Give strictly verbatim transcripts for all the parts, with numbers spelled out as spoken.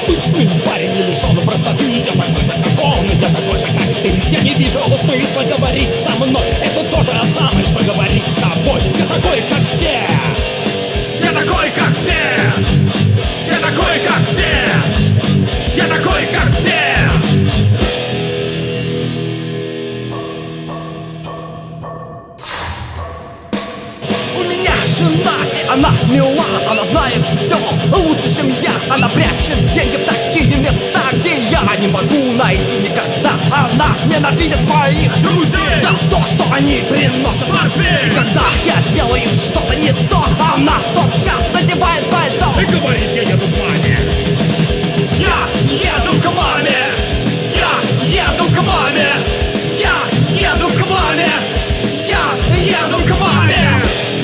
обычный парень, не лишён простоты. Я такой же, как он, я такой же, как ты. Я не вижу смысла говорить со мной. Это то же самое, что говорить с тобой. Я такой, как все. Я такой, как все. Я такой, как все. Я такой, как все. У меня жена, и она мила, она знает все лучше, чем я. Она прячет деньги в такие места, где я не могу найти никогда. Она ненавидит моих друзей за то, что они приносят портфель. И когда я делаю что-то не то, она тотчас надевает пальто и говорит: я еду к маме. Я еду к маме. Я еду к маме. Я еду к маме. Я еду к маме.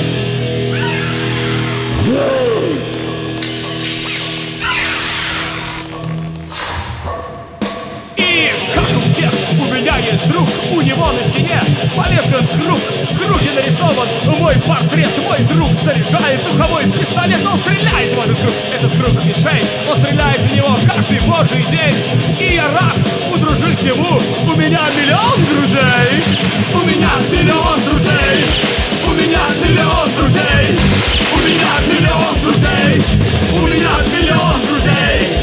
И как у всех, у меня есть друг, у него на стене повешен круг. В круге нарисован мой портрет. Мой друг заряжает духовой пистолет. Он стреляет в этот круг. Этот круг мишень. Он стреляет в него каждый божий день. И я рад удружить ему. У меня миллион друзей. У меня миллион друзей. У меня миллион друзей. У меня миллион друзей. У меня миллион друзей.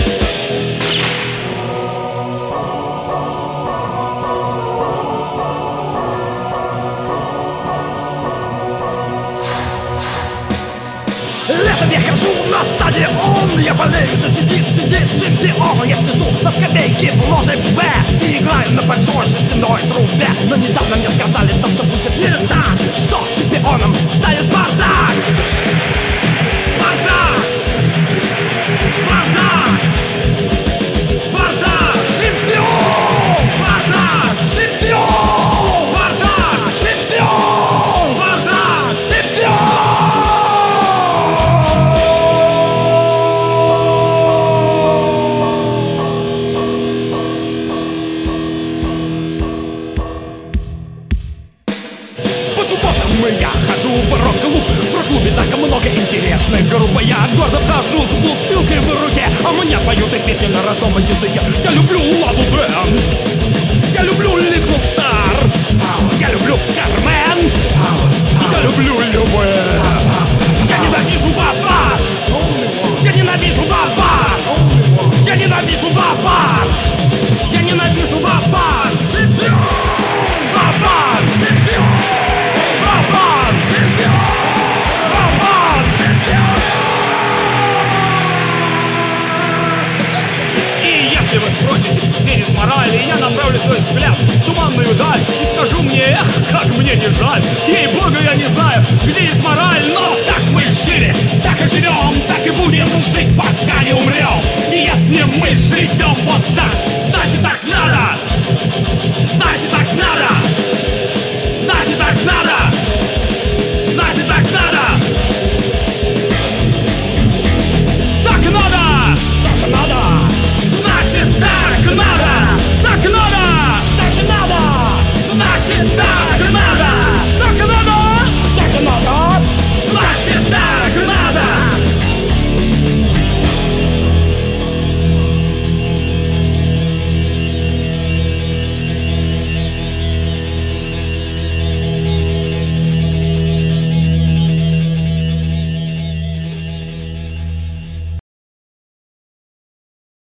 Летом я хожу на стадион. Я болею, что сидит, сидит чемпион. Я сижу на скамейке в ложе Б и играю на большой жестяной трубе. Но недавно мне сказали, что все будет не так, что чемпионом станет Спартак. Спартак! Спартак! Спартак! Чемпион! Спартак! Чемпион! Спартак! Чемпион! Спартак! Чемпион! Я хожу в рок-клуб. В рок-клубе так много интересных групп. Я гордо вхожу с бутылкой в руке, а мне поют и песни на родном языке. Я люблю Ладу Дэнс. Я люблю Литл Стар. Я люблю Кармен. Я люблю Любэ. Я ненавижу Вапа. Я ненавижу Вапа. Я ненавижу Вапа. Я ненавижу Вапа. Чемпион! Вапа! Чемпион! Вапан! Чемпион! Вапан! Чемпион! И если вы спросите, где есть мораль, и я направлю свой взгляд в туманную даль и скажу мне: эх, как мне не жаль. Ей-богу, я не знаю, где есть мораль, но так мы жили, так и живем, так и будем жить, пока не умрем. И если мы живем вот так,